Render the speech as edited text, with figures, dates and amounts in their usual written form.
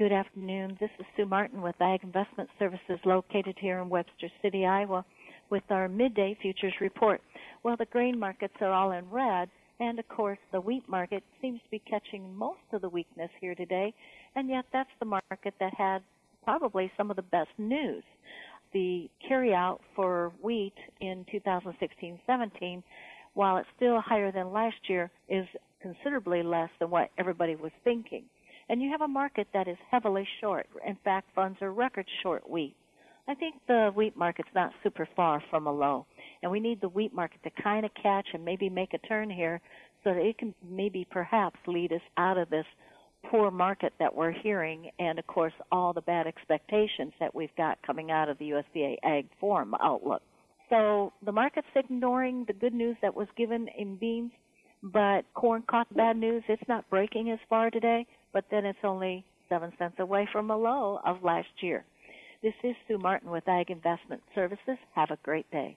Good afternoon. This is Sue Martin with Ag Investment Services located here in Webster City, Iowa, with our midday futures report. Well, the grain markets are all in red, and of course the wheat market seems to be catching most of the weakness here today, and yet that's the market that had probably some of the best news. The carryout for wheat in 2016-17, while it's still higher than last year, is considerably less than what everybody was thinking. And you have a market that is heavily short. In fact, funds are record short wheat. I think the wheat market's not super far from a low, and we need the wheat market to kind of catch and maybe make a turn here so that it can maybe perhaps lead us out of this poor market that we're hearing and, of course, all the bad expectations that we've got coming out of the USDA Ag Forum outlook. So the market's ignoring the good news that was given in beans, but corn caught the bad news. It's not breaking as far today, but then it's only 7 cents away from a low of last year. This is Sue Martin with Ag Investment Services. Have a great day.